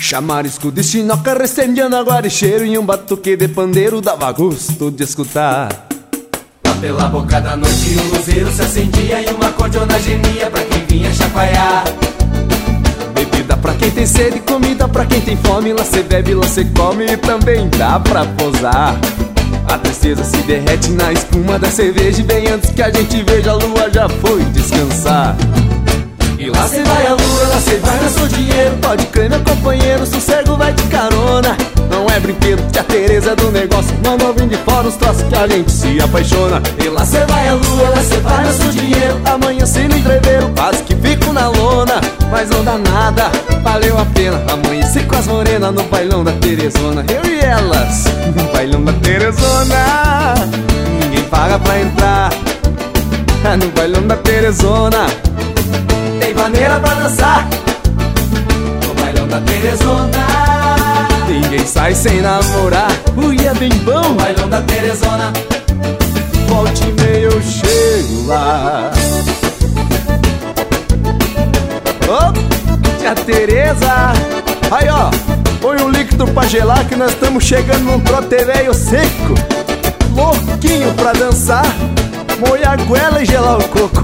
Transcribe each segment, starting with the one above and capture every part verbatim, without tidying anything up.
Chamarisco de chinoca, recendendo aguaricheiro e um batuque de pandeiro dava gosto de escutar. Lá pela boca da noite um luzeiro se acendia e uma cordiona gemia pra quem vinha chacoalhar. Bebida pra quem tem sede, comida pra quem tem fome. Lá cê bebe, lá cê come e também dá pra posar. A tristeza se derrete na espuma da cerveja e bem antes que a gente veja a lua já foi descansar. E lá cê vai a lua, lá cê vai no seu dinheiro. Pode crer, meu companheiro, sossego vai de carona. Não é brinquedo que a Tereza do negócio manda vir de fora os troços que a gente se apaixona. E lá cê vai a lua, lá cê vai no seu dinheiro. Amanhã se no entreveiro, quase que fico na lona. Mas não dá nada, valeu a pena. Amanheci com as morenas no bailão da Terezona. Eu e elas, no bailão da Terezona. Ninguém paga pra entrar no bailão da Terezona. Tem maneira pra dançar no bailão da Terezona. Ninguém sai sem namorar. Ui, é bem bom no bailão da Terezona. Volte e meia eu chego lá. Ô, tia Tereza. Aí ó, põe um líquido pra gelar que nós estamos chegando num trote velho seco. Louquinho pra dançar, moer a goela e gelar o coco.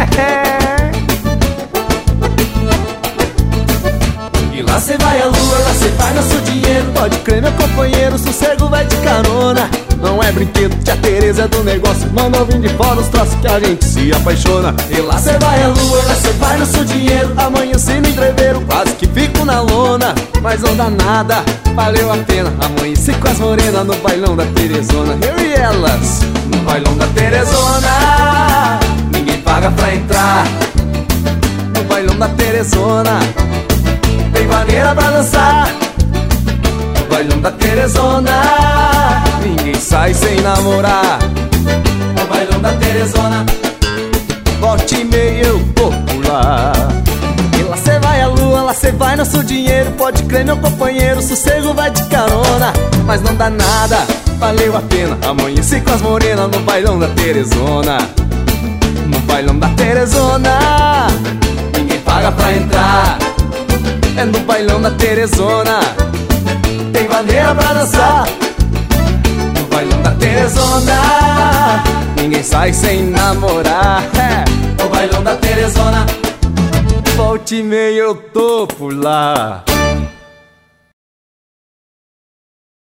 E lá cê vai a lua, lá cê vai no seu dinheiro. Pode crer, meu companheiro, sossego vai de carona. Não é brinquedo que a Tereza do negócio manda vir de fora os troços que a gente se apaixona. E lá cê vai a lua, lá cê vai no seu dinheiro. Amanhã se no entreveiro, quase que fico na lona. Mas não dá nada, valeu a pena. Amanheci com as morenas no bailão da Terezona. Eu e elas, no bailão da Terezona. Ninguém paga pra entrar no bailão da Terezona. Tem maneira pra dançar no bailão da Terezona. Ninguém sai sem namorar no bailão da Terezona. Volte e meia eu tô por lá. E lá cê vai a lua, lá cê vai no seu dinheiro. Pode crer, meu companheiro, sossego vai de carona. Mas não dá nada, valeu a pena. Amanheci com as morenas no bailão da Terezona. No bailão da Terezona. Ninguém paga pra entrar é no bailão da Terezona. Tem maneira pra dançar no bailão da Terezona. Ninguém sai sem namorar é no bailão da Terezona. Volte e meia eu tô por lá.